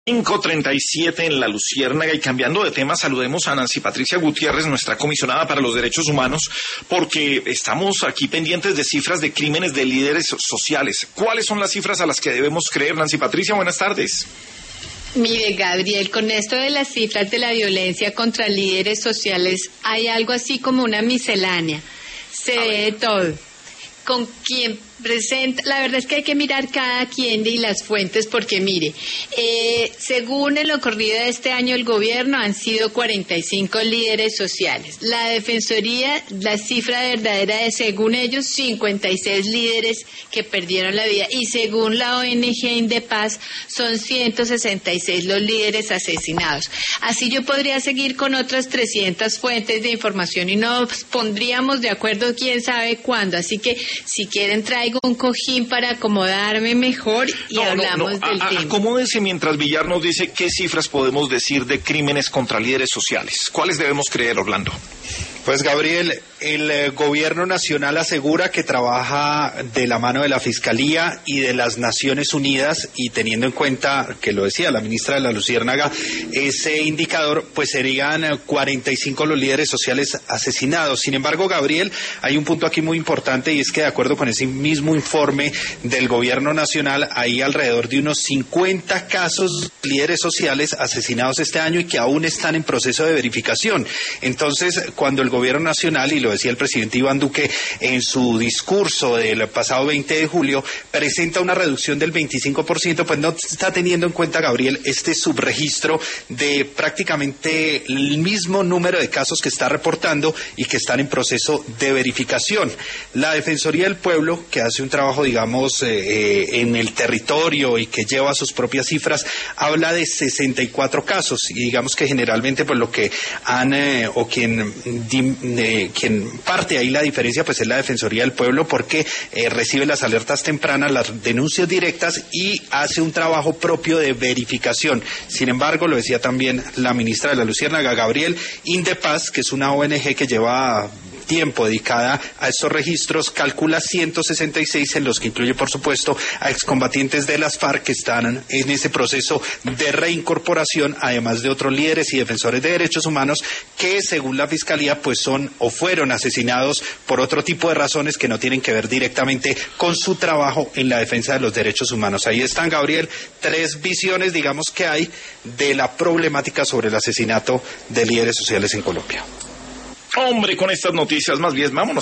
5:37 en La Luciérnaga, y cambiando de tema, saludemos a Nancy Patricia Gutiérrez, nuestra comisionada para los derechos humanos, porque estamos aquí pendientes de cifras de crímenes de líderes sociales. ¿Cuáles son las cifras a las que debemos creer? Nancy Patricia, buenas tardes. Mire, Gabriel, con esto de las cifras de la violencia contra líderes sociales, hay algo así como una miscelánea. Se ve de todo. Con quien presenta, la verdad es que hay que mirar cada quien y las fuentes, porque mire, según el ocurrido de este año el gobierno han sido 45 líderes sociales. La Defensoría, la cifra verdadera es, según ellos, 56 líderes que perdieron la vida, y según la ONG Indepaz son 166 los líderes asesinados. Así yo podría seguir con otras 300 fuentes de información y nos pondríamos de acuerdo quién sabe cuándo. Así que si quieren traigo un cojín para acomodarme mejor y hablamos del tema. Acomódense mientras Villar nos dice qué cifras podemos decir de crímenes contra líderes sociales. ¿Cuáles debemos creer, Orlando? Pues, Gabriel, el gobierno nacional asegura que trabaja de la mano de la Fiscalía y de las Naciones Unidas, y teniendo en cuenta, que lo decía la ministra de La Luciérnaga, ese indicador, pues serían 45 los líderes sociales asesinados. Sin embargo, Gabriel, hay un punto aquí muy importante, y es que de acuerdo con ese mismo informe del gobierno nacional, hay alrededor de unos 50 casos de líderes sociales asesinados este año y que aún están en proceso de verificación. Entonces, cuando el gobierno nacional, y lo decía el presidente Iván Duque en su discurso del pasado 20 de julio, presenta una reducción del 25%, pues no está teniendo en cuenta, Gabriel, este subregistro de prácticamente el mismo número de casos que está reportando y que están en proceso de verificación. La Defensoría del Pueblo, que hace un trabajo, digamos, en el territorio y que lleva sus propias cifras, habla de 64 casos, y digamos que generalmente pues lo que han, o quien parte ahí la diferencia, pues es la Defensoría del Pueblo, porque recibe las alertas tempranas, las denuncias directas y hace un trabajo propio de verificación. Sin embargo, lo decía también la ministra de La Luciérnaga, Gabriel, Indepaz, que es una ONG que lleva tiempo dedicada a estos registros, calcula 166, en los que incluye, por supuesto, a excombatientes de las FARC que están en ese proceso de reincorporación, además de otros líderes y defensores de derechos humanos que, según la Fiscalía, pues son o fueron asesinados por otro tipo de razones que no tienen que ver directamente con su trabajo en la defensa de los derechos humanos. Ahí están, Gabriel, tres visiones, digamos, que hay de la problemática sobre el asesinato de líderes sociales en Colombia. Hombre, con estas noticias, más bien, vámonos.